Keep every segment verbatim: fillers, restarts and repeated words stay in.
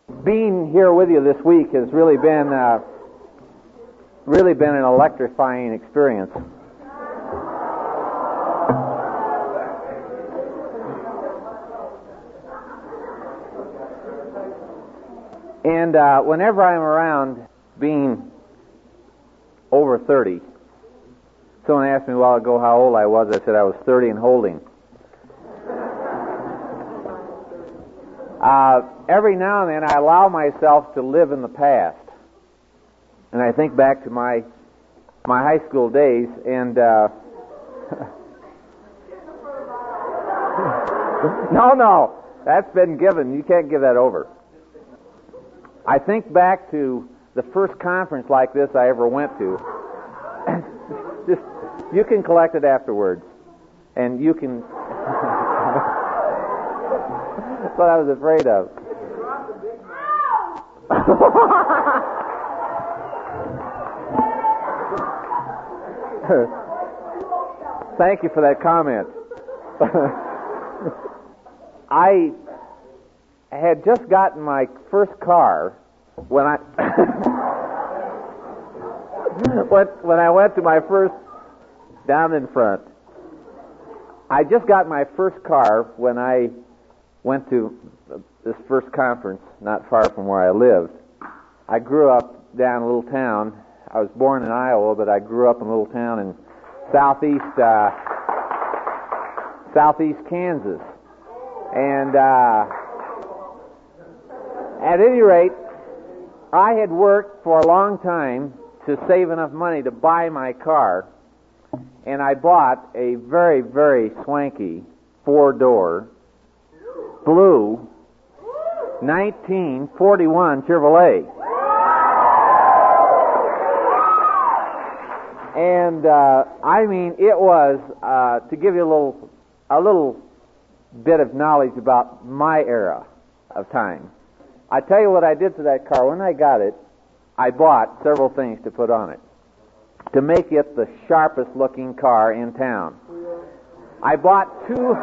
Being here with you this week has really been uh, really been an electrifying experience. And uh, whenever I'm around being over thirty, someone asked me a while ago how old I was. I said I was thirty and holding. Uh, every now and then I allow myself to live in the past. And I think back to my my high school days, and uh, no, no, that's been given. You can't give that over. I think back to the first conference like this I ever went to. Just, you can collect it afterwards, and you can. That's what I was afraid of. Thank you for that comment. I had just gotten my first car when I when, when I went to my first down in front. I just got my first car when I went to this first conference not far from where I lived. I grew up down a little town. I was born in Iowa, but I grew up in a little town in southeast uh, southeast Kansas. And uh, at any rate, I had worked for a long time to save enough money to buy my car, and I bought a very, very swanky four-door blue nineteen forty-one Chevrolet. And uh, I mean, it was uh, to give you a little a little bit of knowledge about my era of time. I tell you what I did to that car. When I got it, I bought several things to put on it to make it the sharpest looking car in town. I bought two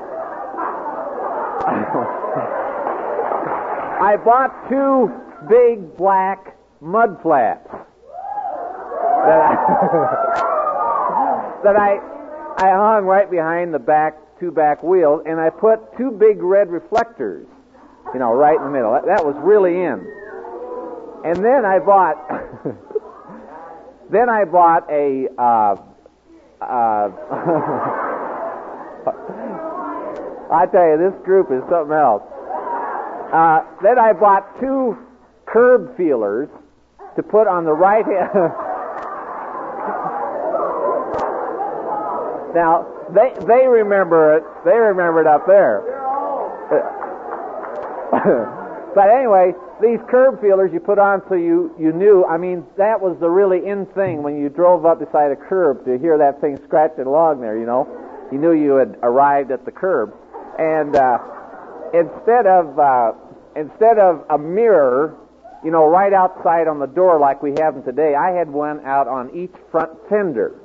I bought two big black mud flaps that I, that I I hung right behind the back two back wheels, and I put two big red reflectors, you know, right in the middle. That, that was really in. And then I bought then I bought a uh, uh, I tell you, this group is something else. Uh, then I bought two curb feelers to put on the right hand. Now, they they remember it. They remember it up there. But anyway, these curb feelers you put on so you, you knew, I mean, that was the really in thing when you drove up beside a curb to hear that thing scratching along there, you know. You knew you had arrived at the curb. And uh, instead of uh, instead of a mirror, you know, right outside on the door like we have them today, I had one out on each front fender.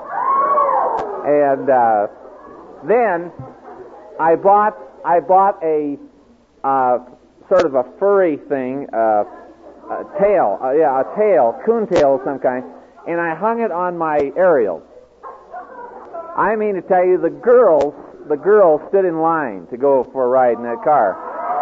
And uh, then I bought I bought a uh, sort of a furry thing, uh, a tail, uh, yeah, a tail, coon tail of some kind, and I hung it on my aerial. I mean to tell you, the girls, the girls stood in line to go for a ride in that car.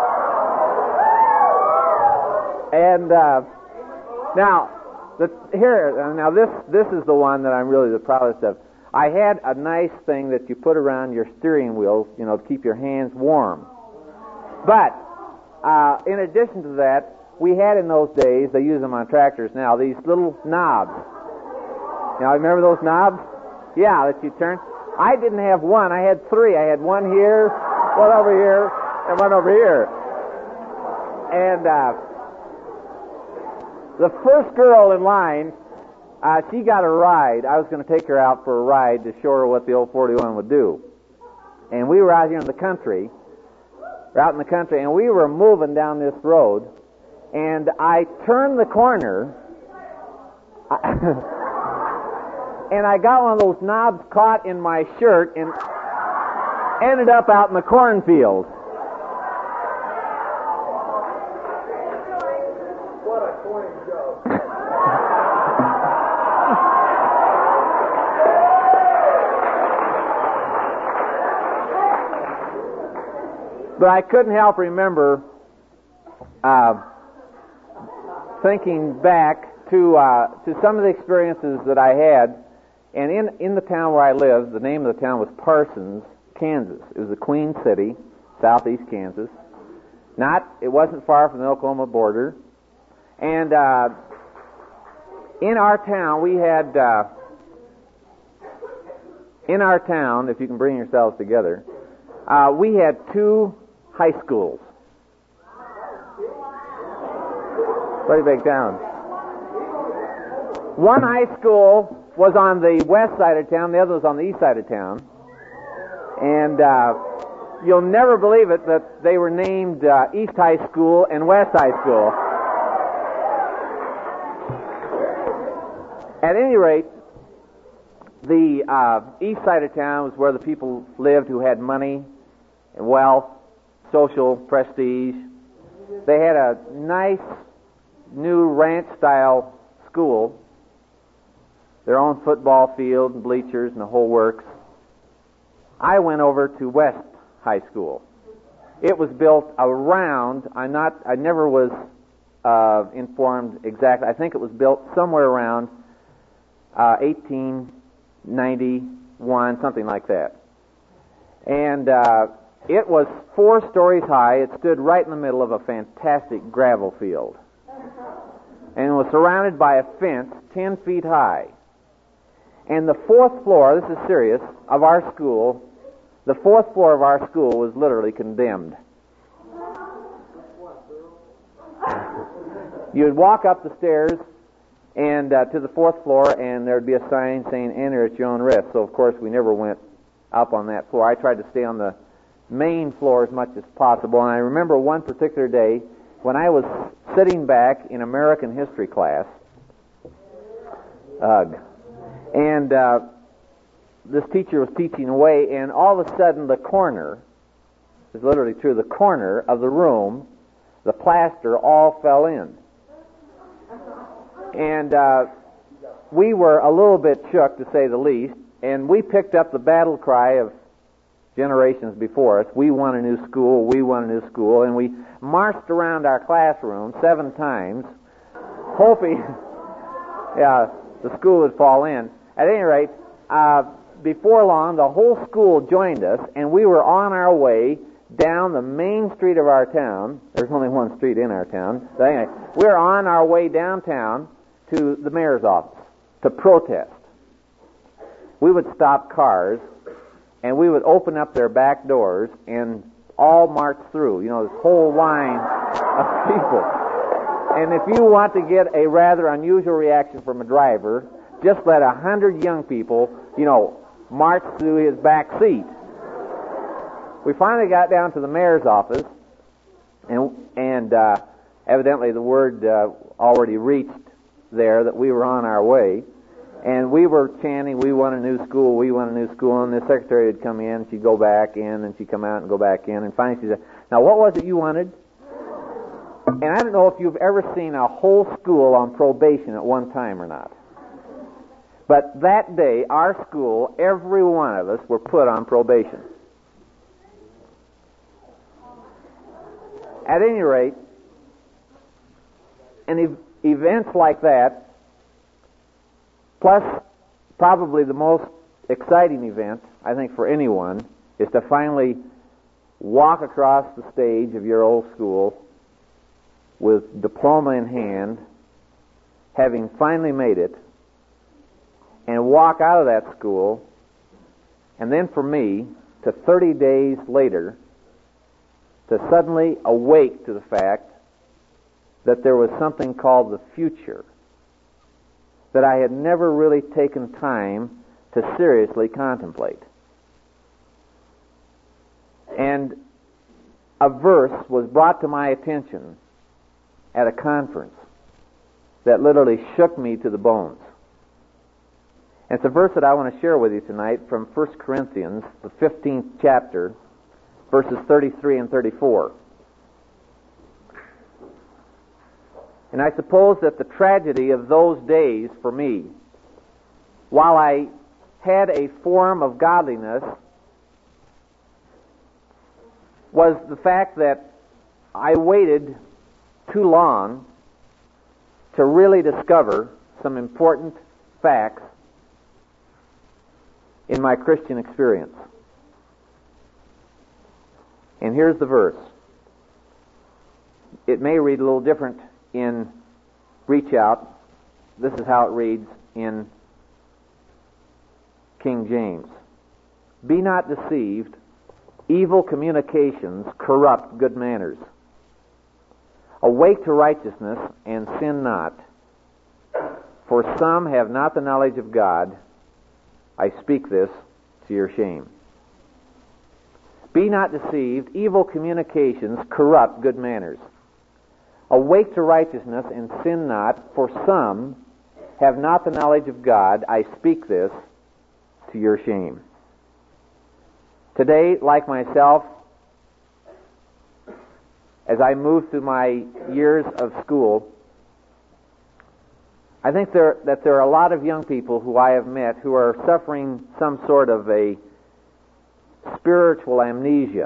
And uh, now, the, here, now this this is the one that I'm really the proudest of. I had a nice thing that you put around your steering wheel, you know, to keep your hands warm. But uh, in addition to that, we had in those days, they use them on tractors now, these little knobs. Now, remember those knobs? Yeah, that you turn. I didn't have one. I had three. I had one here, one over here, and one over here. And uh, the first girl in line, uh, she got a ride. I was going to take her out for a ride to show her what the old forty-one would do. And we were out here in the country, we're out in the country, and we were moving down this road, and I turned the corner, and I got one of those knobs caught in my shirt and ended up out in the cornfield. what a coin joke. But I couldn't help remember uh, thinking back to uh, to some of the experiences that I had. And in, in the town where I lived, the name of the town was Parsons, Kansas. It was a Queen City, southeast Kansas. Not, it wasn't far from the Oklahoma border. And uh, in our town, we had, uh, in our town, if you can bring yourselves together, uh, we had two high schools. Pretty big town. One high school was on the west side of town, the other was on the east side of town. And uh, you'll never believe it, that they were named uh, East High School and West High School. At any rate, the uh, east side of town was where the people lived who had money and wealth, social prestige. They had a nice new ranch-style school, their own football field and bleachers and the whole works. I went over to West High School. It was built around, I'm not, I never was uh, informed exactly, I think it was built somewhere around uh, eighteen ninety-one, something like that. And uh, it was four stories high. It stood right in the middle of a fantastic gravel field. And it was surrounded by a fence ten feet high. And the fourth floor, this is serious, of our school, the fourth floor of our school was literally condemned. You'd walk up the stairs and uh, to the fourth floor, and there'd be a sign saying, "Enter at your own risk." So, of course, we never went up on that floor. I tried to stay on the main floor as much as possible. And I remember one particular day when I was sitting back in American history class, ugh, and uh, this teacher was teaching away, and all of a sudden the corner, it's literally true, the corner of the room, the plaster all fell in. And uh, we were a little bit shook, to say the least, and we picked up the battle cry of generations before us. We want a new school, we want a new school, and we marched around our classroom seven times, hoping yeah, the school would fall in. At any rate, uh, before long, the whole school joined us, and we were on our way down the main street of our town. There's only one street in our town. But anyway, we were on our way downtown to the mayor's office to protest. We would stop cars, and we would open up their back doors and all march through, you know, this whole line of people. And if you want to get a rather unusual reaction from a driver, just let a hundred young people, you know, march through his back seat. We finally got down to the mayor's office, and and uh, evidently the word uh, already reached there that we were on our way. And we were chanting, "We want a new school, we want a new school," and the secretary would come in, she'd go back in, and she'd come out and go back in, and finally she said, "Now what was it you wanted?" And I don't know if you've ever seen a whole school on probation at one time or not. But that day, our school, every one of us were put on probation. At any rate, and ev- events like that, plus probably the most exciting event, I think, for anyone, is to finally walk across the stage of your old school with diploma in hand, having finally made it, and walk out of that school, and then for me, to thirty days later, to suddenly awake to the fact that there was something called the future that I had never really taken time to seriously contemplate. And a verse was brought to my attention at a conference that literally shook me to the bones. And it's a verse that I want to share with you tonight from First Corinthians, the fifteenth chapter, verses thirty-three and thirty-four. And I suppose that the tragedy of those days for me, while I had a form of godliness, was the fact that I waited too long to really discover some important facts in my Christian experience. And here's the verse. It may read a little different in Reach Out. This is how it reads in King James. Be not deceived. Evil communications corrupt good manners. Awake to righteousness and sin not. For some have not the knowledge of God. I speak this to your shame. Be not deceived. Evil communications corrupt good manners. Awake to righteousness and sin not. For some have not the knowledge of God. I speak this to your shame. Today, like myself, as I move through my years of school, I think there, that there are a lot of young people who I have met who are suffering some sort of a spiritual amnesia.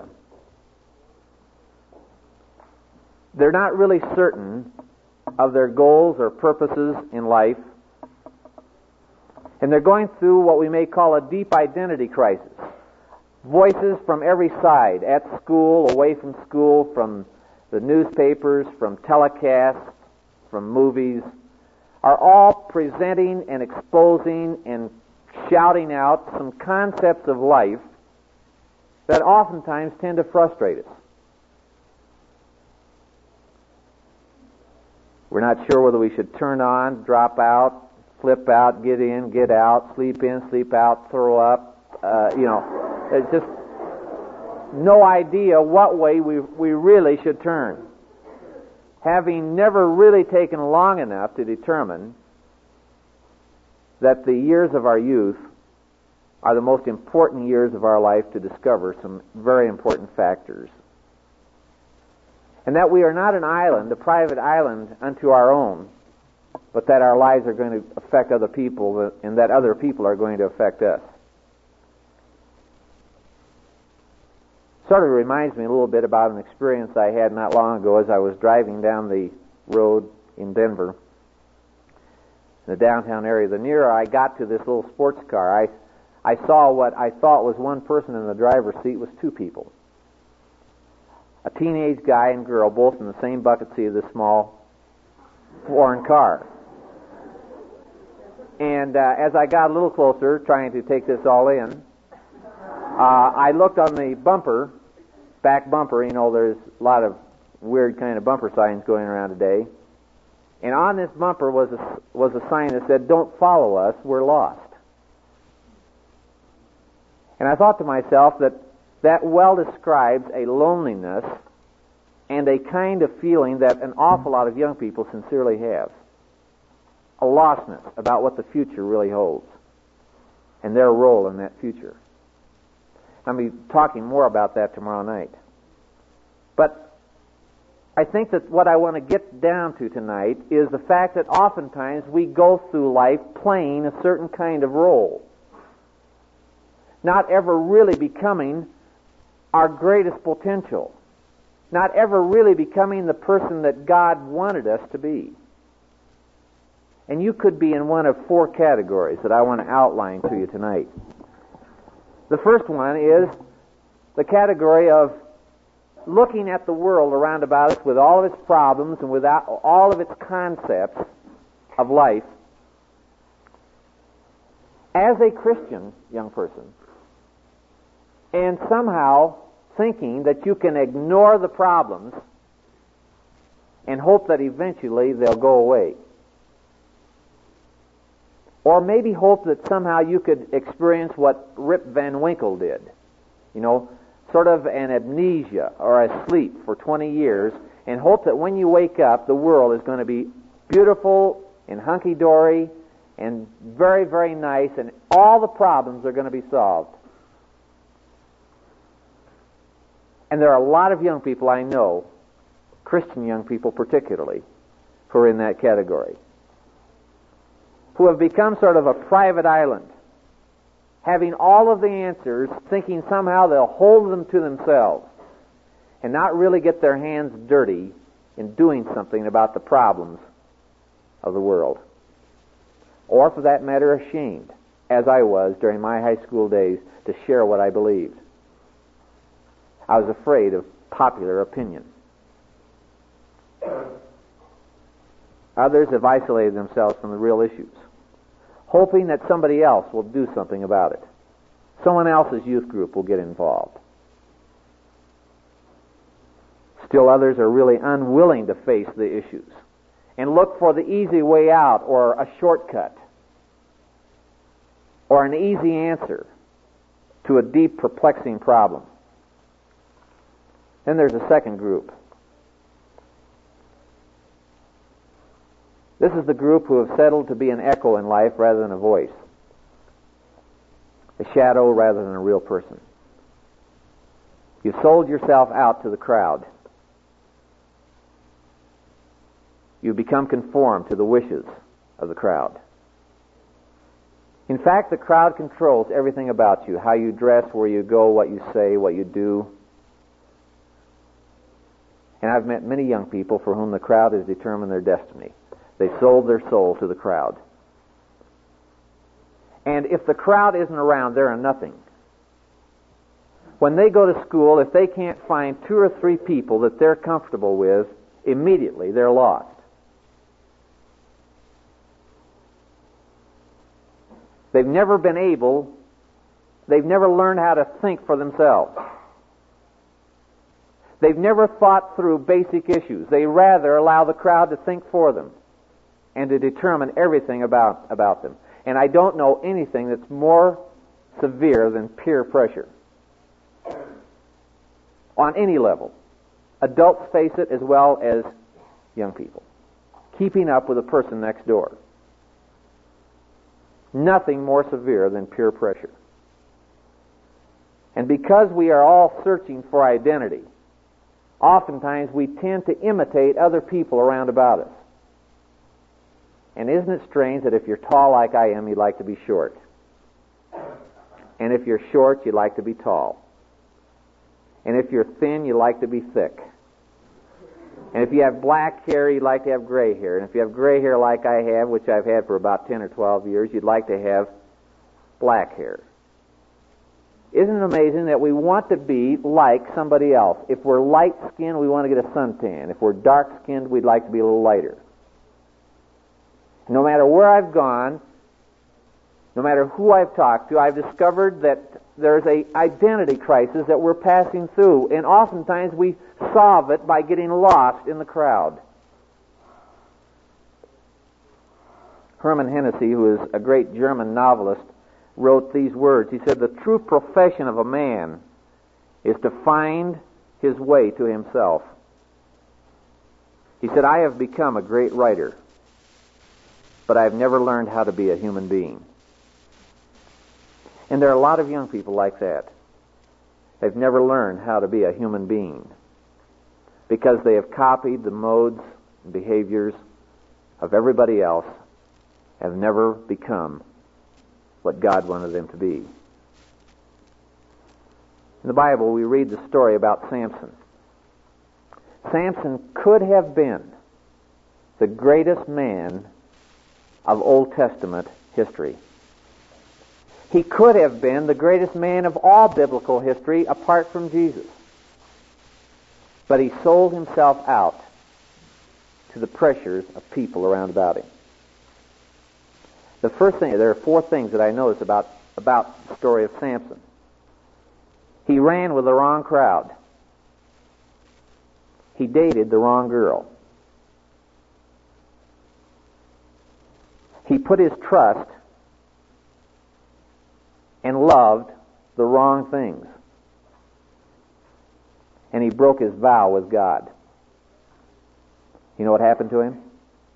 They're not really certain of their goals or purposes in life, and they're going through what we may call a deep identity crisis. Voices from every side, at school, away from school, from the newspapers, from telecasts, from movies, are all presenting and exposing and shouting out some concepts of life that oftentimes tend to frustrate us. We're not sure whether we should turn on, drop out, flip out, get in, get out, sleep in, sleep out, throw up, uh, you know. It's just no idea what way we we really should turn. Having never really taken long enough to determine that the years of our youth are the most important years of our life to discover some very important factors. And that we are not an island, a private island unto our own, but that our lives are going to affect other people and that other people are going to affect us. Sort of reminds me a little bit about an experience I had not long ago as I was driving down the road in Denver, in the downtown area. The nearer I got to this little sports car, I, I saw what I thought was one person in the driver's seat was two people. A teenage guy and girl, both in the same bucket seat of this small foreign car. And uh, as I got a little closer, trying to take this all in, Uh, I looked on the bumper, back bumper. You know, there's a lot of weird kind of bumper signs going around today. And on this bumper was a, was a sign that said, "Don't follow us, we're lost." And I thought to myself that that well describes a loneliness and a kind of feeling that an awful lot of young people sincerely have. A lostness about what the future really holds and their role in that future. I'll be talking more about that tomorrow night. But I think that what I want to get down to tonight is the fact that oftentimes we go through life playing a certain kind of role, not ever really becoming our greatest potential, not ever really becoming the person that God wanted us to be. And you could be in one of four categories that I want to outline to you tonight. The first one is the category of looking at the world around about us with all of its problems and with all of its concepts of life as a Christian young person, and somehow thinking that you can ignore the problems and hope that eventually they'll go away. Or maybe hope that somehow you could experience what Rip Van Winkle did. You know, sort of an amnesia or a sleep for twenty years, and hope that when you wake up, the world is going to be beautiful and hunky-dory and very, very nice, and all the problems are going to be solved. And there are a lot of young people I know, Christian young people particularly, who are in that category, who have become sort of a private island, having all of the answers, thinking somehow they'll hold them to themselves and not really get their hands dirty in doing something about the problems of the world. Or, for that matter, ashamed, as I was during my high school days, to share what I believed. I was afraid of popular opinion. Others have isolated themselves from the real issues, hoping that somebody else will do something about it. Someone else's youth group will get involved. Still others are really unwilling to face the issues and look for the easy way out or a shortcut or an easy answer to a deep, perplexing problem. Then there's a second group. This is the group who have settled to be an echo in life rather than a voice, a shadow rather than a real person. You've sold yourself out to the crowd. You become conformed to the wishes of the crowd. In fact, the crowd controls everything about you, how you dress, where you go, what you say, what you do. And I've met many young people for whom the crowd has determined their destiny. They sold their soul to the crowd. And if the crowd isn't around, they're a nothing. When they go to school, if they can't find two or three people that they're comfortable with, immediately they're lost. They've never been able, they've never learned how to think for themselves. They've never thought through basic issues. They rather allow the crowd to think for them and to determine everything about, about them. And I don't know anything that's more severe than peer pressure. On any level. Adults face it as well as young people. Keeping up with the person next door. Nothing more severe than peer pressure. And because we are all searching for identity, oftentimes we tend to imitate other people around about us. And isn't it strange that if you're tall like I am, you'd like to be short? And if you're short, you'd like to be tall. And if you're thin, you like to be thick. And if you have black hair, you'd like to have gray hair. And if you have gray hair like I have, which I've had for about ten or twelve years, you'd like to have black hair. Isn't it amazing that we want to be like somebody else? If we're light-skinned, we want to get a suntan. If we're dark-skinned, we'd like to be a little lighter. No matter where I've gone, no matter who I've talked to, I've discovered that there's an identity crisis that we're passing through, and oftentimes we solve it by getting lost in the crowd. Hermann Hesse, who is a great German novelist, wrote these words. He said, "The true profession of a man is to find his way to himself." He said, "I have become a great writer, but I've never learned how to be a human being." And there are a lot of young people like that. They've never learned how to be a human being because they have copied the modes and behaviors of everybody else, have never become what God wanted them to be. In the Bible, we read the story about Samson. Samson could have been the greatest man of Old Testament history. He could have been the greatest man of all biblical history apart from Jesus. But he sold himself out to the pressures of people around about him. The first thing, there are four things that I notice about, about the story of Samson. He ran with the wrong crowd. He dated the wrong girl. He put his trust and loved the wrong things. And he broke his vow with God. You know what happened to him?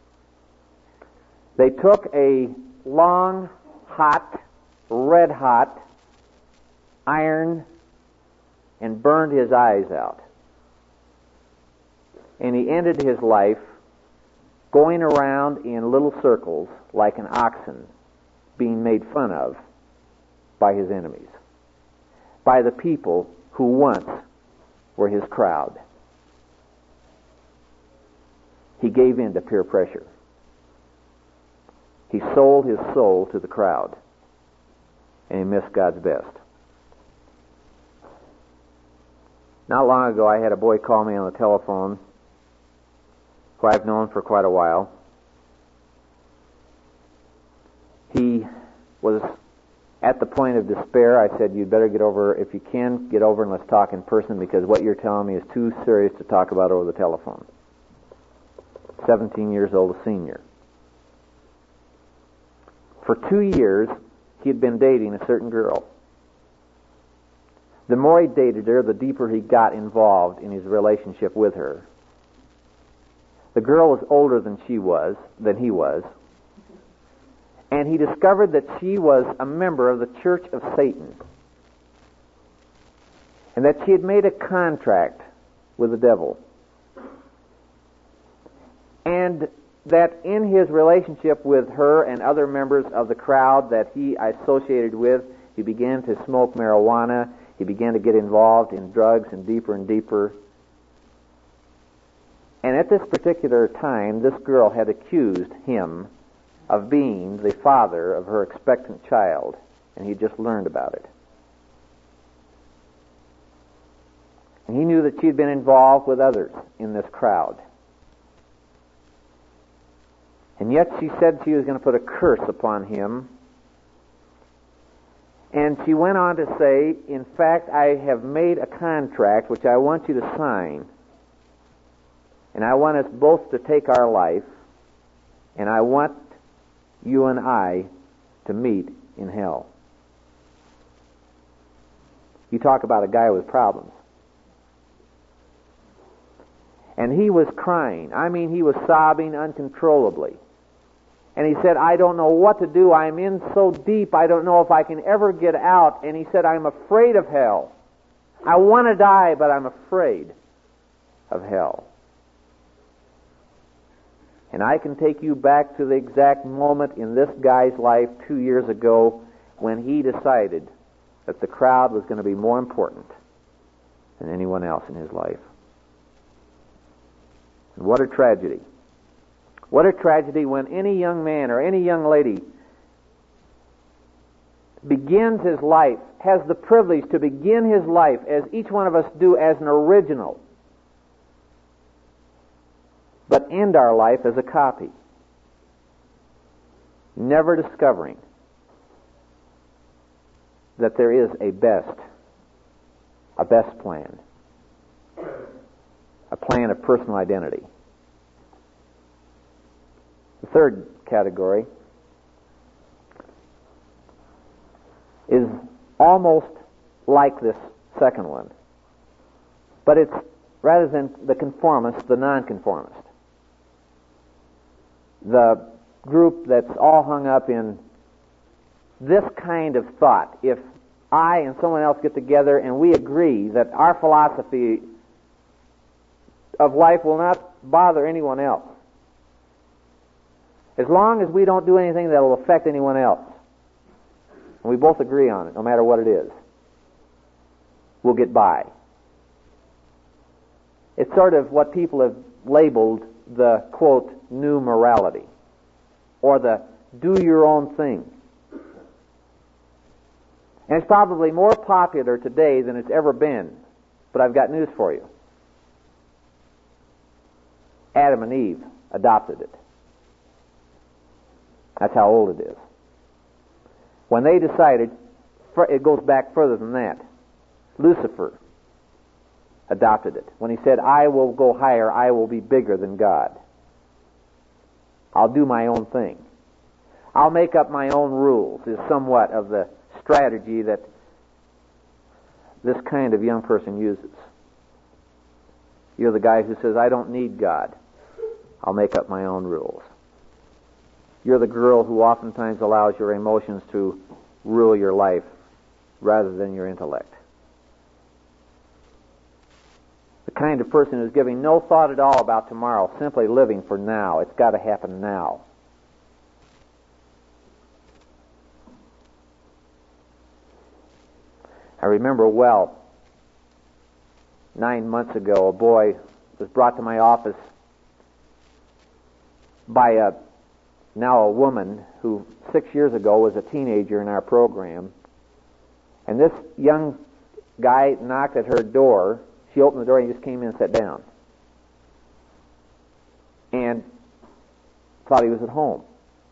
They took a long, hot, red-hot iron and burned his eyes out. And he ended his life going around in little circles like an oxen, being made fun of by his enemies, by the people who once were his crowd. He gave in to peer pressure. He sold his soul to the crowd, and he missed God's best. Not long ago, I had a boy call me on the telephone who I've known for quite a while. He was at the point of despair. I said, you'd better get over, if you can, get over and let's talk in person, because what you're telling me is too serious to talk about over the telephone. seventeen years old, a senior. For two years, he had been dating a certain girl. The more he dated her, the deeper he got involved in his relationship with her. The girl was older than she was, than he was, and he discovered that she was a member of the Church of Satan, and that she had made a contract with the devil, and that in his relationship with her and other members of the crowd that he associated with, he began to smoke marijuana, he began to get involved in drugs and deeper and deeper. And at this particular time, this girl had accused him of being the father of her expectant child, and he just learned about it. And he knew that she had been involved with others in this crowd. And yet she said she was going to put a curse upon him. And she went on to say, in fact, I have made a contract which I want you to sign. And I want us both to take our life. And I want you and I to meet in hell. You talk about a guy with problems. And he was crying. I mean, he was sobbing uncontrollably. And he said, I don't know what to do. I'm in so deep, I don't know if I can ever get out. And he said, I'm afraid of hell. I want to die, but I'm afraid of hell. And I can take you back to the exact moment in this guy's life two years ago when he decided that the crowd was going to be more important than anyone else in his life. And what a tragedy. What a tragedy when any young man or any young lady begins his life, has the privilege to begin his life, as each one of us do, as an original, but end our life as a copy, never discovering that there is a best, a best plan, a plan of personal identity. The third category is almost like this second one, but it's, rather than the conformist, the nonconformist. The group that's all hung up in this kind of thought. If I and someone else get together and we agree that our philosophy of life will not bother anyone else, as long as we don't do anything that will affect anyone else, and we both agree on it, no matter what it is, we'll get by. It's sort of what people have labeled the, quote, new morality, or the do your own thing. And it's probably more popular today than it's ever been, but I've got news for you. Adam and Eve adopted it. That's how old it is. When they decided, it goes back further than that. Lucifer adopted it. When he said, I will go higher, I will be bigger than God. I'll do my own thing. I'll make up my own rules, is somewhat of the strategy that this kind of young person uses. You're the guy who says, I don't need God. I'll make up my own rules. You're the girl who oftentimes allows your emotions to rule your life rather than your intellect. The kind of person who's giving no thought at all about tomorrow, simply living for now. It's got to happen now. I remember well, nine months ago, a boy was brought to my office by a now a woman who six years ago was a teenager in our program. And this young guy knocked at her door. She opened the door and he just came in and sat down. And thought he was at home.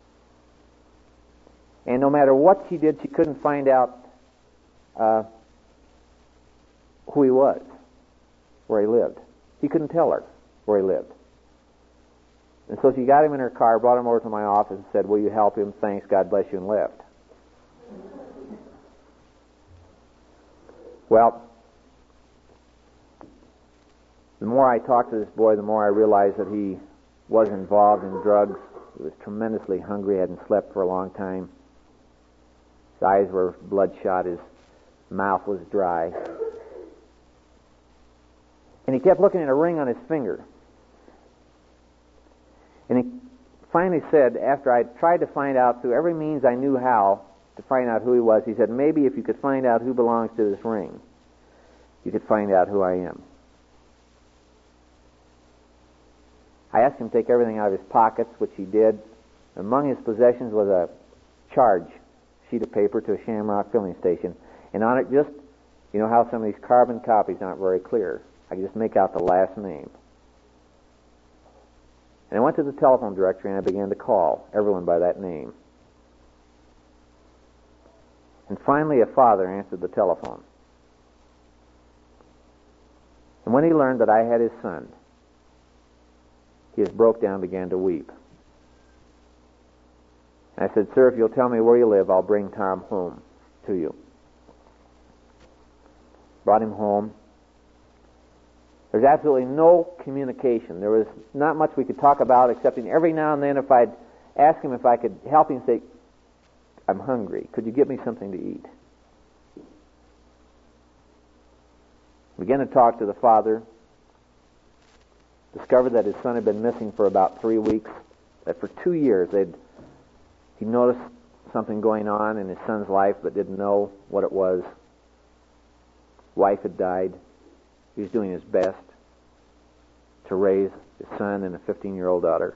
And no matter what she did, she couldn't find out uh, who he was, where he lived. He couldn't tell her where he lived. And so she got him in her car, brought him over to my office and said, "Will you help him? Thanks, God bless you," and left. Well, the more I talked to this boy, the more I realized that he was involved in drugs. He was tremendously hungry, hadn't slept for a long time. His eyes were bloodshot, his mouth was dry. And he kept looking at a ring on his finger. And he finally said, after I tried to find out through every means I knew how to find out who he was, he said, "Maybe if you could find out who belongs to this ring, you could find out who I am." I asked him to take everything out of his pockets, which he did. Among his possessions was a charge sheet of paper to a Shamrock filling station. And on it just, you know how some of these carbon copies aren't very clear. I could just make out the last name. And I went to the telephone directory and I began to call everyone by that name. And finally a father answered the telephone. And when he learned that I had his son, he just broke down and began to weep. And I said, "Sir, if you'll tell me where you live, I'll bring Tom home to you." Brought him home. There's absolutely no communication. There was not much we could talk about, excepting every now and then if I'd ask him if I could help him, say, "I'm hungry. Could you get me something to eat?" We began to talk to the father. Discovered that his son had been missing for about three weeks. That for two years they'd he noticed something going on in his son's life, but didn't know what it was. Wife had died. He was doing his best to raise his son and a fifteen-year-old daughter.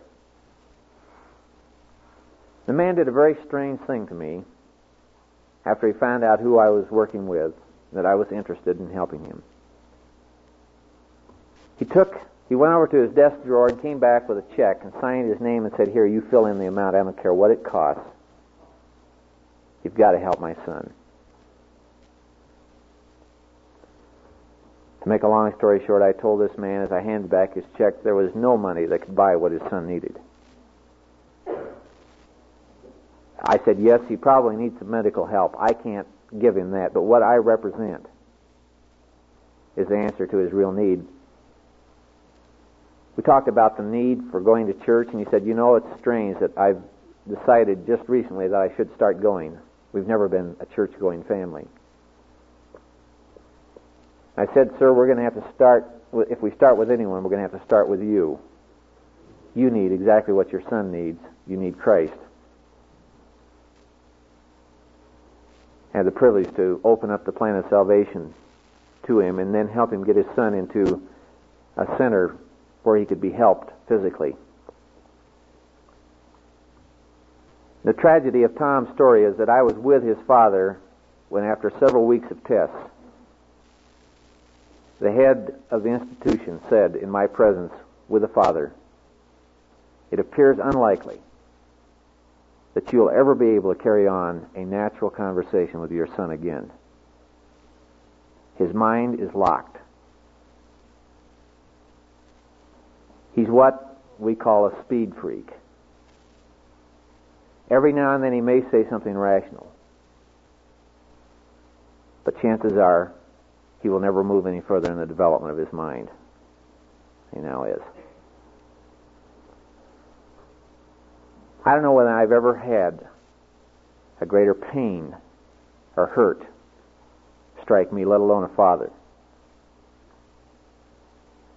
The man did a very strange thing to me after he found out who I was working with, that I was interested in helping him. He took, he went over to his desk drawer and came back with a check and signed his name and said, "Here, you fill in the amount. I don't care what it costs. You've got to help my son." To make a long story short, I told this man as I handed back his check there was no money that could buy what his son needed. I said, "Yes, he probably needs some medical help. I can't give him that, but what I represent is the answer to his real need." We talked about the need for going to church, and he said, "You know, it's strange that I've decided just recently that I should start going. We've never been a church-going family." I said, "Sir, we're going to have to start, with, if we start with anyone, we're going to have to start with you. You need exactly what your son needs. You need Christ." I had the privilege to open up the plan of salvation to him and then help him get his son into a center where he could be helped physically. The tragedy of Tom's story is that I was with his father when, after several weeks of tests, the head of the institution said in my presence with the father, "It appears unlikely that you'll ever be able to carry on a natural conversation with your son again. His mind is locked. He's what we call a speed freak. Every now and then he may say something rational, but chances are he will never move any further in the development of his mind. He now is." I don't know whether I've ever had a greater pain or hurt strike me, let alone a father.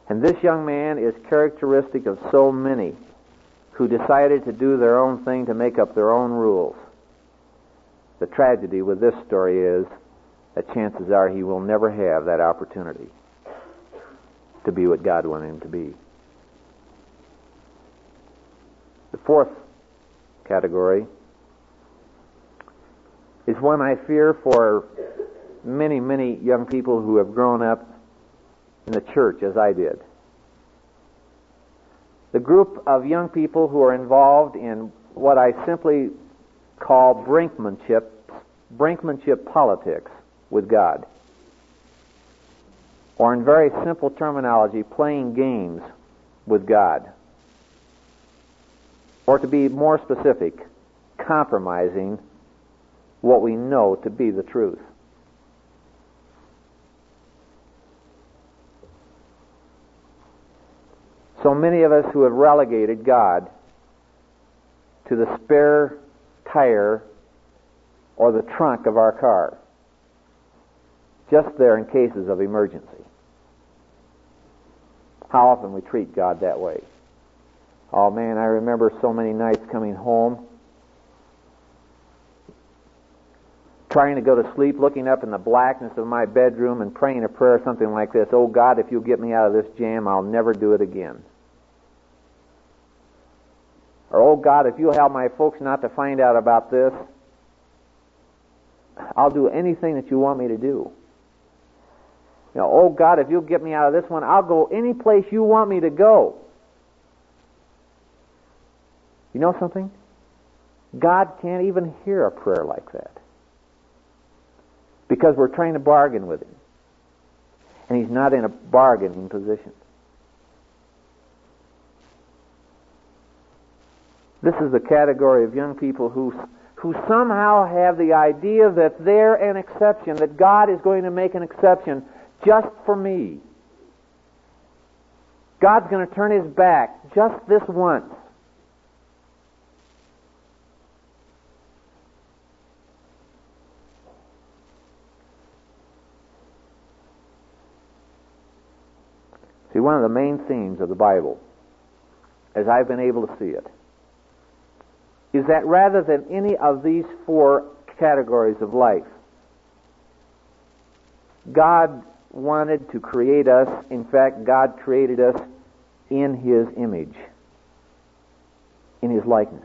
And this young man is characteristic of so many who decided to do their own thing, to make up their own rules. The tragedy with this story is that chances are he will never have that opportunity to be what God wanted him to be. The fourth category is one I fear for many, many young people who have grown up in the church as I did. The group of young people who are involved in what I simply call brinkmanship, brinkmanship politics with God. Or in very simple terminology, playing games with God. Or to be more specific, compromising what we know to be the truth. So many of us who have relegated God to the spare tire or the trunk of our car, just there in cases of emergency. How often we treat God that way. Oh man, I remember so many nights coming home, trying to go to sleep, looking up in the blackness of my bedroom and praying a prayer something like this: "Oh God, if you'll get me out of this jam, I'll never do it again." Or, "Oh God, if you'll help my folks not to find out about this, I'll do anything that you want me to do." You know, "Oh God, if you'll get me out of this one, I'll go any place you want me to go." You know something? God can't even hear a prayer like that, because we're trying to bargain with Him, and He's not in a bargaining position. This is the category of young people who who somehow have the idea that they're an exception, that God is going to make an exception just for me. God's going to turn His back just this once. See, one of the main themes of the Bible, as I've been able to see it, is that rather than any of these four categories of life, God wanted to create us. In fact, God created us in His image, in His likeness.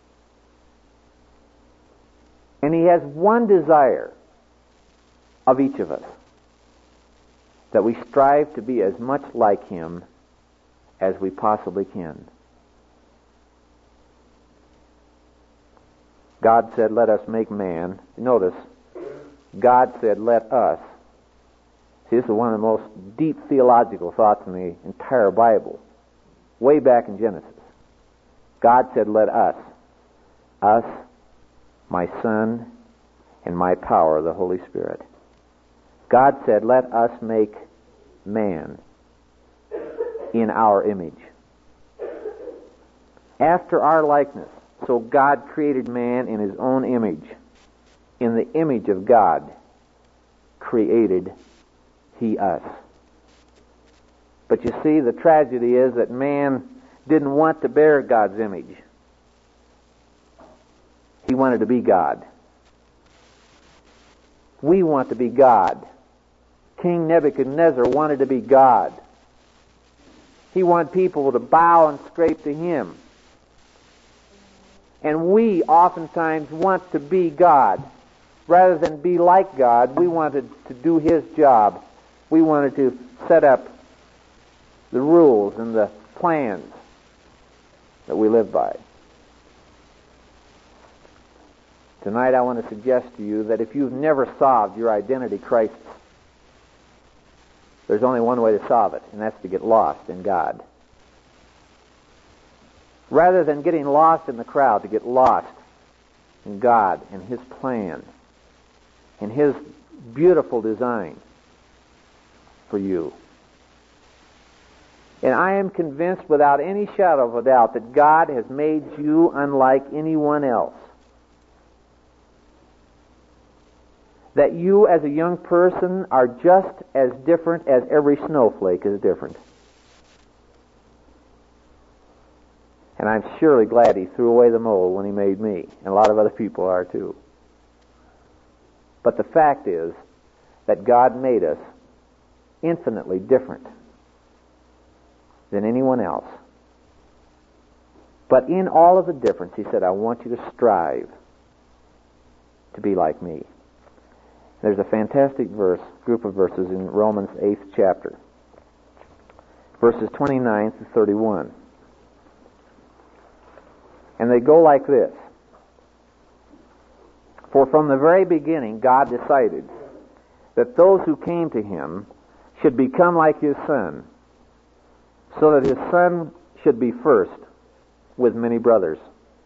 And He has one desire of each of us: that we strive to be as much like Him as we possibly can. God said, "Let us make man." Notice, God said, "Let us." See, this is one of the most deep theological thoughts in the entire Bible. Way back in Genesis. God said, "Let us." Us, my Son, and my power, the Holy Spirit. God said, "Let us make man in our image, after our likeness." So God created man in His own image. In the image of God created He us. But you see, the tragedy is that man didn't want to bear God's image. He wanted to be God. We want to be God. King Nebuchadnezzar wanted to be God. He wanted people to bow and scrape to him. And we oftentimes want to be God. Rather than be like God, we wanted to do His job. We wanted to set up the rules and the plans that we live by. Tonight I want to suggest to you that if you've never solved your identity crisis, there's only one way to solve it, and that's to get lost in God. Rather than getting lost in the crowd, to get lost in God and His plan and His beautiful design for you. And I am convinced without any shadow of a doubt that God has made you unlike anyone else. That you as a young person are just as different as every snowflake is different. And I'm surely glad He threw away the mold when He made me. And a lot of other people are too. But the fact is that God made us infinitely different than anyone else. But in all of the difference, He said, I want you to strive to be like me. There's a fantastic verse, group of verses in Romans eighth chapter, verses twenty-nine to thirty-one. And they go like this. For from the very beginning, God decided that those who came to Him should become like His Son, so that His Son should be first with many brothers.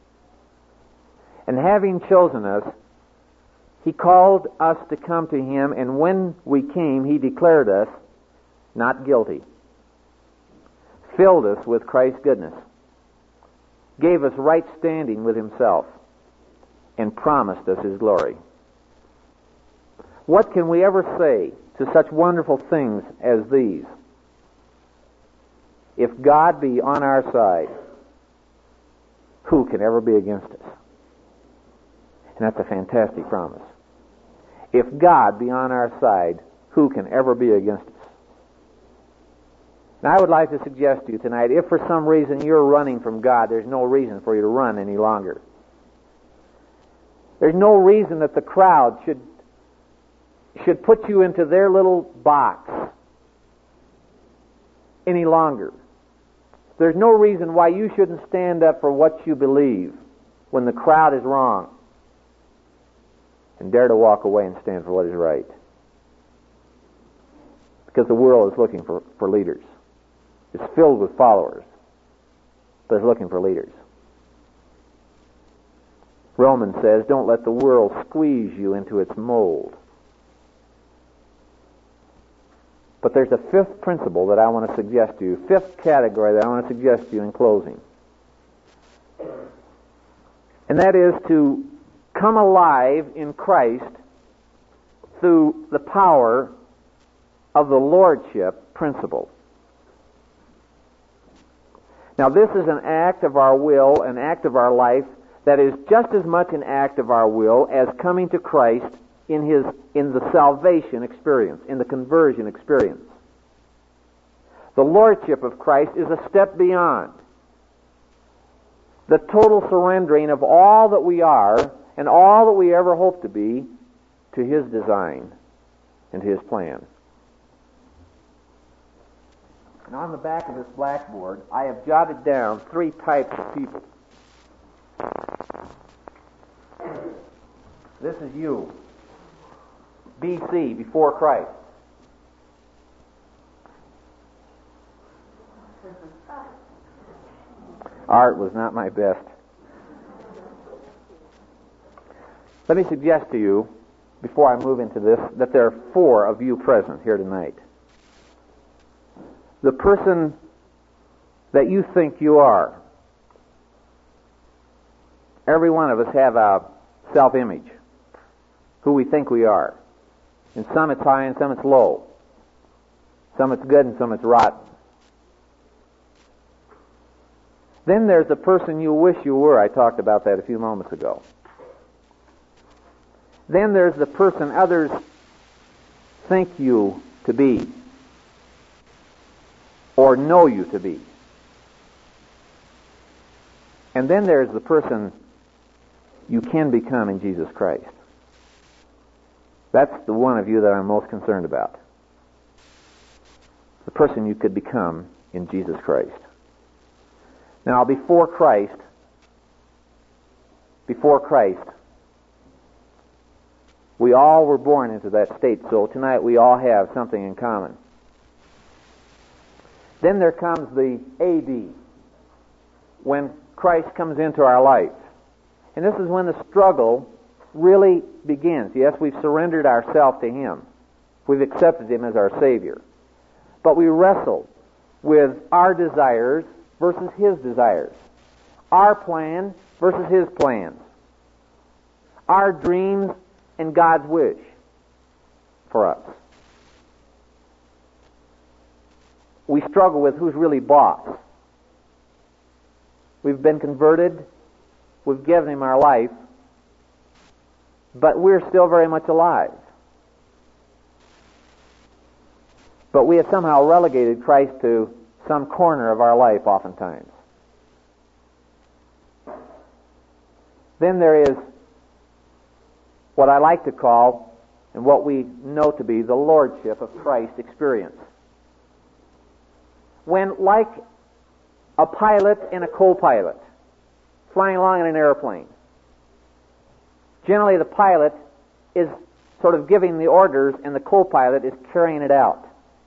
And having chosen us, He called us to come to Him, and when we came, He declared us not guilty, filled us with Christ's goodness, gave us right standing with Himself, and promised us His glory. What can we ever say to such wonderful things as these? If God be on our side, who can ever be against us? And that's a fantastic promise. If God be on our side, who can ever be against us? Now, I would like to suggest to you tonight, if for some reason you're running from God, there's no reason for you to run any longer. There's no reason that the crowd should should put you into their little box any longer. There's no reason why you shouldn't stand up for what you believe when the crowd is wrong and dare to walk away and stand for what is right. Because the world is looking for, for leaders. It's filled with followers, but it's looking for leaders. Romans says, don't let the world squeeze you into its mold. But there's a fifth principle that I want to suggest to you, fifth category that I want to suggest to you in closing. And that is to come alive in Christ through the power of the lordship principle. Now, this is an act of our will, an act of our life, that is just as much an act of our will as coming to Christ in his in the salvation experience, in the conversion experience. The lordship of Christ is a step beyond the total surrendering of all that we are and all that we ever hope to be to His design and His plan. And on the back of this blackboard, I have jotted down three types of people. This is you. B C, before Christ. Art was not my best. Let me suggest to you, before I move into this, that there are four of you present here tonight. The person that you think you are. Every one of us have a self-image, who we think we are. In some it's high and some it's low. Some it's good and some it's rotten. Then there's the person you wish you were. I talked about that a few moments ago. Then there's the person others think you to be or know you to be. And then there's the person you can become in Jesus Christ. That's the one of you that I'm most concerned about. The person you could become in Jesus Christ. Now, before Christ, before Christ, we all were born into that state, so tonight we all have something in common. Then there comes the A D, when Christ comes into our life. And this is when the struggle really begins. Yes, we've surrendered ourselves to Him. We've accepted Him as our Savior. But we wrestle with our desires versus His desires. Our plan versus His plans. Our dreams and God's wish for us. We struggle with who's really boss. We've been converted. We've given Him our life. But we're still very much alive. But we have somehow relegated Christ to some corner of our life oftentimes. Then there is what I like to call, and what we know to be, the Lordship of Christ experience. When, like a pilot and a co-pilot, flying along in an airplane, generally the pilot is sort of giving the orders and the co-pilot is carrying it out.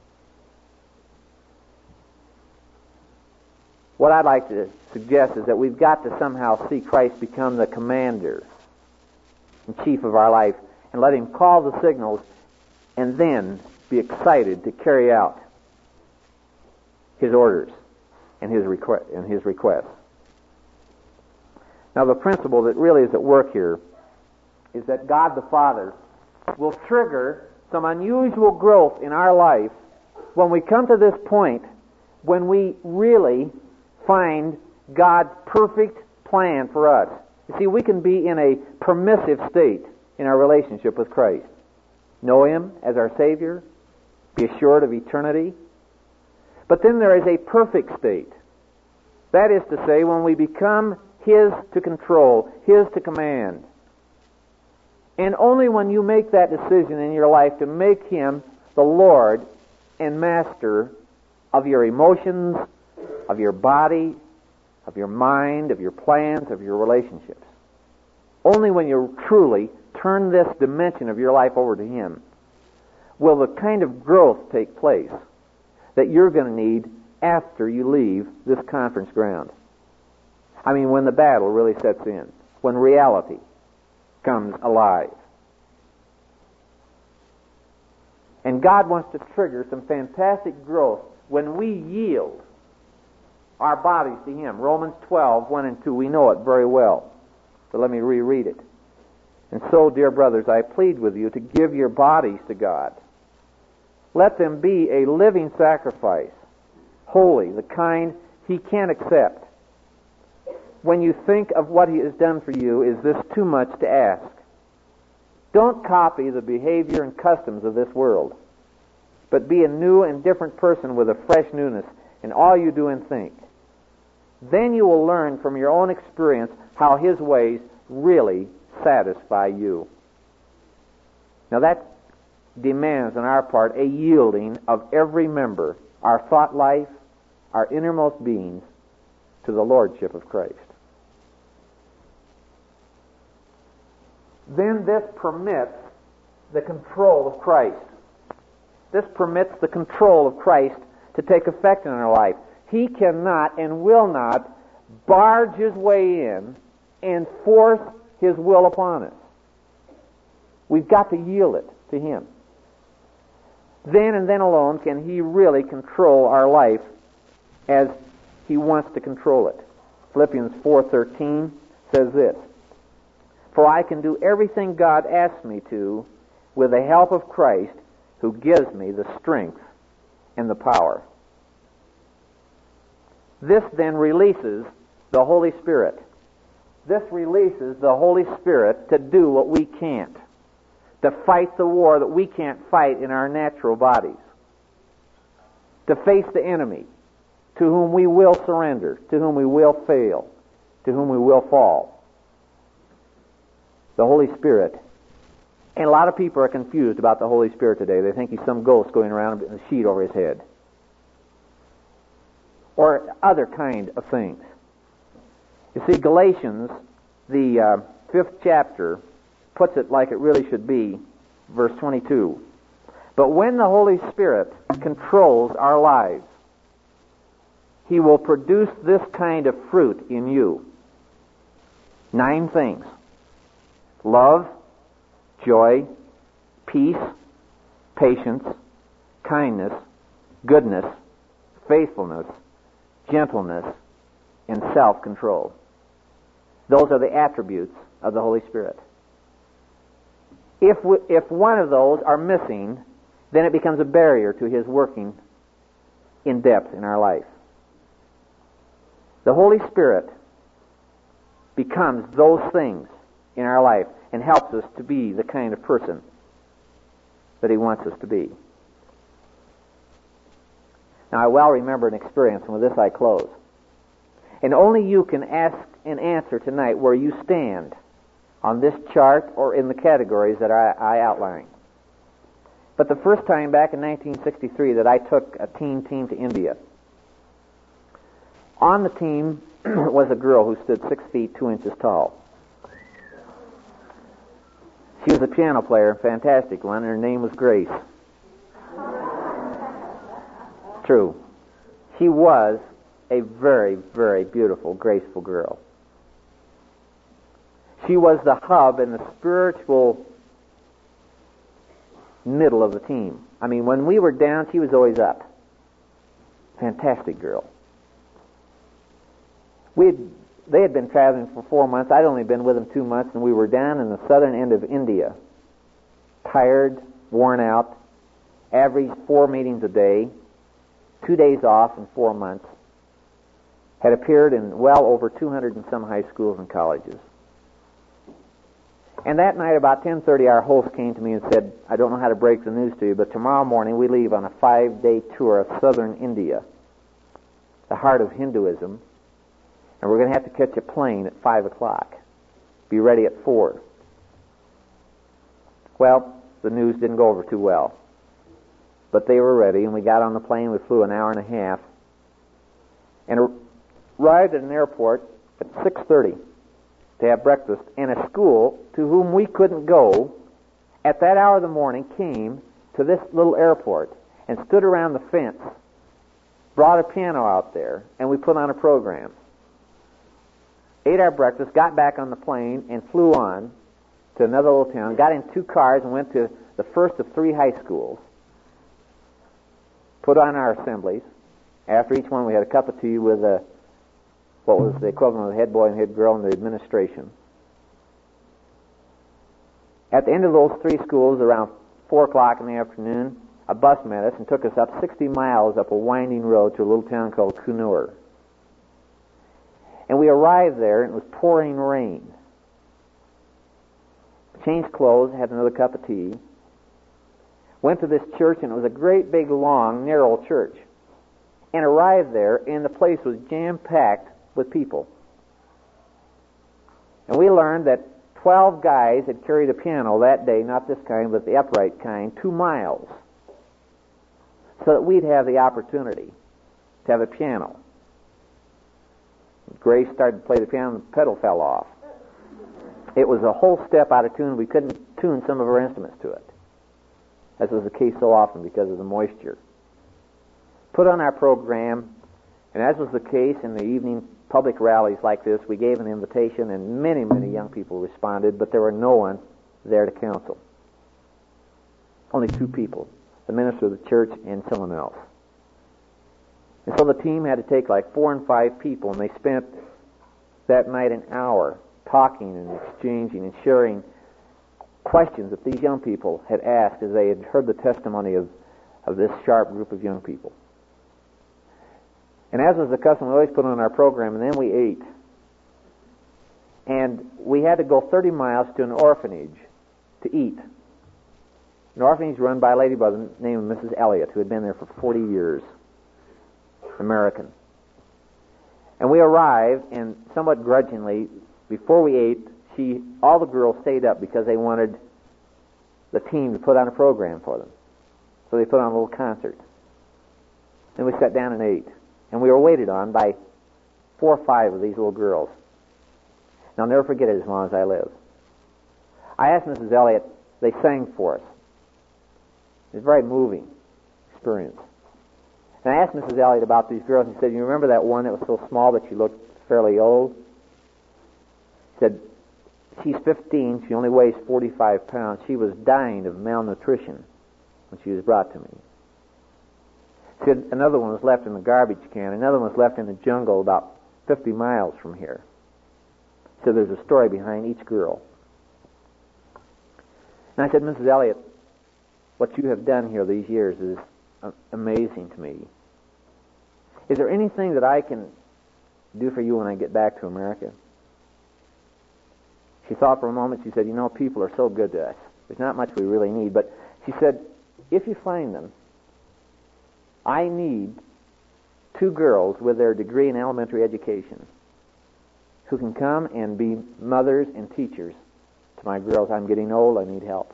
What I'd like to suggest is that we've got to somehow see Christ become the commander and chief of our life, and let Him call the signals, and then be excited to carry out His orders and His request and His requests. Now, the principle that really is at work here is that God the Father will trigger some unusual growth in our life when we come to this point when we really find God's perfect plan for us. You see, we can be in a permissive state in our relationship with Christ. Know Him as our Savior, be assured of eternity. But then there is a perfect state. That is to say, when we become His to control, His to command. And only when you make that decision in your life to make Him the Lord and Master of your emotions, of your body, of your mind, of your plans, of your relationships. Only when you truly turn this dimension of your life over to Him will the kind of growth take place that you're going to need after you leave this conference ground. I mean, when the battle really sets in, when reality comes alive. And God wants to trigger some fantastic growth when we yield our bodies to Him. Romans twelve, one and two, we know it very well. But let me reread it. And so, dear brothers, I plead with you to give your bodies to God. Let them be a living sacrifice, holy, the kind He can accept. When you think of what He has done for you, is this too much to ask? Don't copy the behavior and customs of this world, but be a new and different person with a fresh newness in all you do and think. Then you will learn from your own experience how His ways really satisfy you. Now that demands on our part a yielding of every member, our thought life, our innermost beings, to the Lordship of Christ. Then this permits the control of Christ. This permits the control of Christ to take effect in our life. He cannot and will not barge His way in and force His will upon us. We've got to yield it to Him. Then and then alone can He really control our life as He wants to control it. Philippians four thirteen says this, "For I can do everything God asks me to with the help of Christ who gives me the strength and the power." This then releases the Holy Spirit. This releases the Holy Spirit to do what we can't, to fight the war that we can't fight in our natural bodies, to face the enemy, to whom we will surrender, to whom we will fail, to whom we will fall. The Holy Spirit. And a lot of people are confused about the Holy Spirit today. They think He's some ghost going around with a sheet over His head, or other kind of things. You see, Galatians, the uh, fifth chapter, puts it like it really should be, verse twenty-two. But when the Holy Spirit controls our lives, He will produce this kind of fruit in you. Nine things. Love, joy, peace, patience, kindness, goodness, faithfulness, gentleness, and self-control. Those are the attributes of the Holy Spirit. If we, if one of those are missing, then it becomes a barrier to His working in depth in our life. The Holy Spirit becomes those things in our life and helps us to be the kind of person that He wants us to be. Now, I well remember an experience, and with this I close. And only you can ask and answer tonight where you stand on this chart or in the categories that I, I outlined. But the first time back in nineteen sixty-three that I took a teen team to India, on the team was a girl who stood six feet two inches tall. She was a piano player, a fantastic one, and her name was Grace. True. She was a very, very beautiful, graceful girl. She was the hub and the spiritual middle of the team. I mean, when we were down, she was always up. Fantastic girl. We had, they had been traveling for four months. I'd only been with them two months, and we were down in the southern end of India. Tired, worn out, averaged four meetings a day, two days off in four months. Had appeared in well over two hundred and some high schools and colleges. And that night, about ten thirty, our host came to me and said, I don't know how to break the news to you, but tomorrow morning we leave on a five-day tour of southern India, the heart of Hinduism, and we're going to have to catch a plane at five o'clock. Be ready at four. Well, the news didn't go over too well. But they were ready, and we got on the plane. We flew an hour and a half, and arrived at an airport at six thirty to have breakfast, and a school to whom we couldn't go at that hour of the morning came to this little airport and stood around the fence, brought a piano out there, and we put on a program. Ate our breakfast, got back on the plane, and flew on to another little town, got in two cars and went to the first of three high schools, put on our assemblies. After each one we had a cup of tea with a what was the equivalent of the head boy and head girl in the administration. At the end of those three schools, around four o'clock in the afternoon, a bus met us and took us up sixty miles up a winding road to a little town called Coonoor. And we arrived there, and it was pouring rain. Changed clothes, had another cup of tea, went to this church, and it was a great big, long, narrow church. And arrived there, and the place was jam-packed with people. And we learned that twelve guys had carried a piano that day, not this kind, but the upright kind, two miles, so that we'd have the opportunity to have a piano. Grace started to play the piano, and the pedal fell off. It was a whole step out of tune. We couldn't tune some of our instruments to it, as was the case so often because of the moisture. Put on our program, and as was the case in the evening public rallies like this, we gave an invitation, and many, many young people responded, but there were no one there to counsel. Only two people, the minister of the church and someone else. And so the team had to take like four and five people, and they spent that night an hour talking and exchanging and sharing questions that these young people had asked as they had heard the testimony of, of this sharp group of young people. And as was the custom, we always put on our program, and then we ate. And we had to go thirty miles to an orphanage to eat. An orphanage run by a lady by the name of Missus Elliott, who had been there for forty years, American. And we arrived, and somewhat grudgingly, before we ate, she, all the girls stayed up because they wanted the team to put on a program for them. So they put on a little concert. Then we sat down and ate. And we were waited on by four or five of these little girls. And I'll never forget it as long as I live. I asked Missus Elliott, they sang for us. It was a very moving experience. And I asked Missus Elliott about these girls, and she said, you remember that one that was so small that she looked fairly old? She said, she's fifteen, she only weighs forty-five pounds. She was dying of malnutrition when she was brought to me. She said another one was left in the garbage can, another one was left in the jungle about fifty miles from here. So there's a story behind each girl. And I said, Missus Elliott, what you have done here these years is amazing to me. Is there anything that I can do for you when I get back to America? She thought for a moment. She said, you know, people are so good to us. There's not much we really need. But she said, if you find them, I need two girls with their degree in elementary education who can come and be mothers and teachers to my girls. I'm getting old. I need help.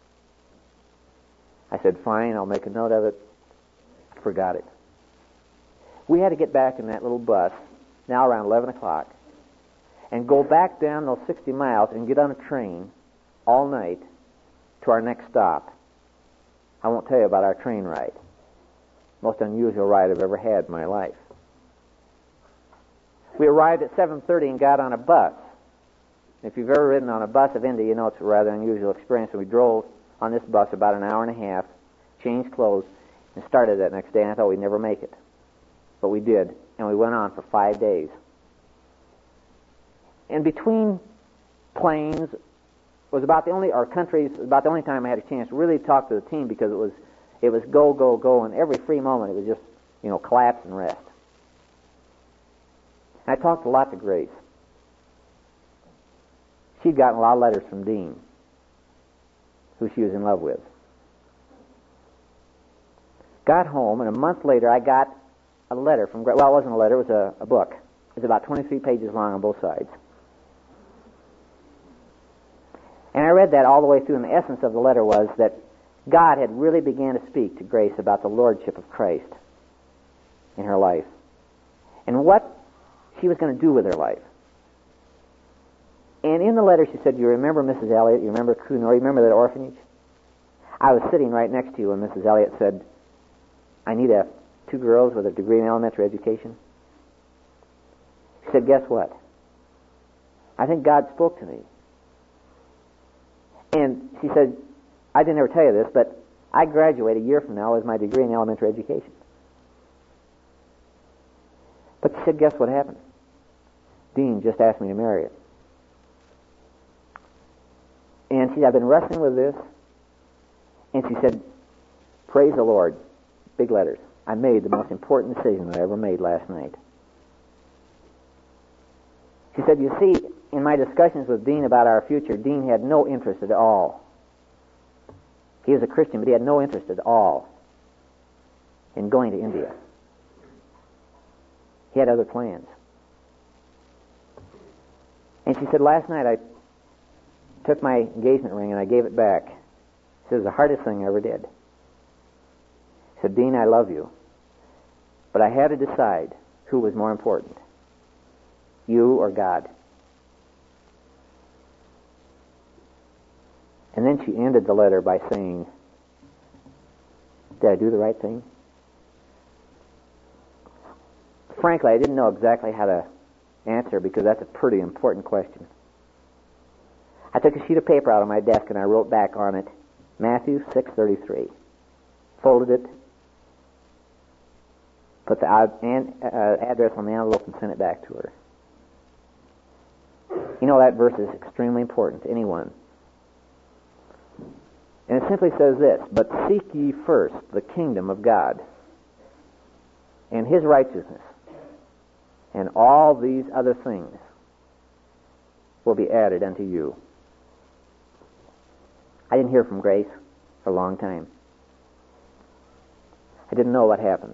I said, fine, I'll make a note of it. Forgot it. We had to get back in that little bus, now around eleven o'clock, and go back down those sixty miles and get on a train all night to our next stop. I won't tell you about our train ride. Most unusual ride I've ever had in my life. We arrived at seven thirty and got on a bus. If you've ever ridden on a bus of India, you know it's a rather unusual experience. And we drove on this bus about an hour and a half, changed clothes, and started that next day. And I thought we'd never make it. But we did, and we went on for five days. And between planes was about the only, or countries, about the only time I had a chance to really talk to the team, because it was it was go, go, go, and every free moment it was just, you know, collapse and rest. And I talked a lot to Grace. She'd gotten a lot of letters from Dean, who she was in love with. Got home, and a month later I got a letter from Grace. Well, it wasn't a letter, it was a, a book. It was about twenty-three pages long on both sides. And I read that all the way through, and the essence of the letter was that God had really began to speak to Grace about the lordship of Christ in her life and what she was going to do with her life. And in the letter she said, you remember Missus Elliott? You remember Cunor? You remember that orphanage? I was sitting right next to you when Missus Elliott said, I need a, two girls with a degree in elementary education. She said, guess what? I think God spoke to me. And she said, I didn't ever tell you this, but I graduate a year from now with my degree in elementary education. But she said, guess what happened? Dean just asked me to marry her. And she said, I've been wrestling with this. And she said, praise the Lord, big letters. I made the most important decision that I ever made last night. She said, you see, in my discussions with Dean about our future, Dean had no interest at all. He was a Christian, but he had no interest at all in going to India. He had other plans. And she said, last night I took my engagement ring and I gave it back. She said, it was the hardest thing I ever did. She said, Dean, I love you, but I had to decide who was more important, you or God. And then she ended the letter by saying, did I do the right thing? Frankly, I didn't know exactly how to answer, because that's a pretty important question. I took a sheet of paper out of my desk and I wrote back on it, Matthew six thirty-three. Folded it, put the ad- an, uh, address on the envelope and sent it back to her. You know, that verse is extremely important to anyone. And it simply says this, but seek ye first the kingdom of God and His righteousness, and all these other things will be added unto you. I didn't hear from Grace for a long time. I didn't know what happened.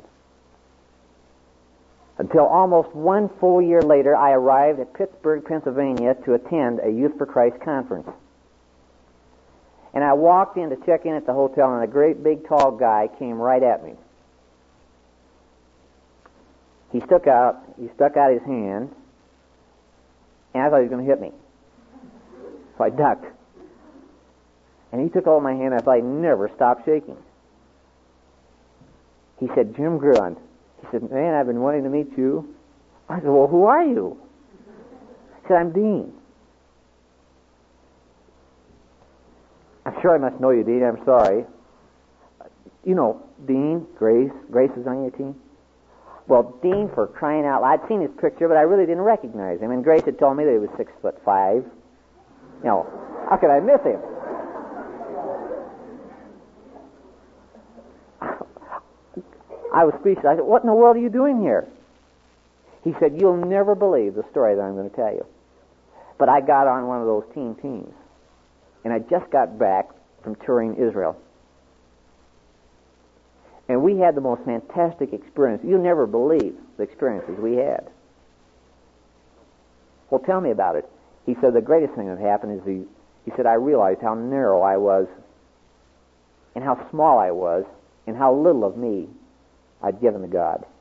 Until almost one full year later, I arrived at Pittsburgh, Pennsylvania to attend a Youth for Christ conference. And I walked in to check in at the hotel, and a great big tall guy came right at me. He stuck out, he stuck out his hand, and I thought he was going to hit me. So I ducked. And he took hold of my hand, and I thought he'd never stop shaking. He said, Jim Gruand. He said, man, I've been wanting to meet you. I said, well, who are you? He said, I'm Dean. I'm sure I must know you, Dean. I'm sorry. You know, Dean, Grace. Grace is on your team. Well, Dean, for crying out loud, I'd seen his picture, but I really didn't recognize him. And Grace had told me that he was six foot five. You know, how could I miss him? I was speechless. I said, what in the world are you doing here? He said, you'll never believe the story that I'm going to tell you. But I got on one of those teen teams, and I just got back from touring Israel. And we had the most fantastic experience. You'll never believe the experiences we had. Well, tell me about it. He said the greatest thing that happened is he, he said, I realized how narrow I was and how small I was and how little of me I'd given to God.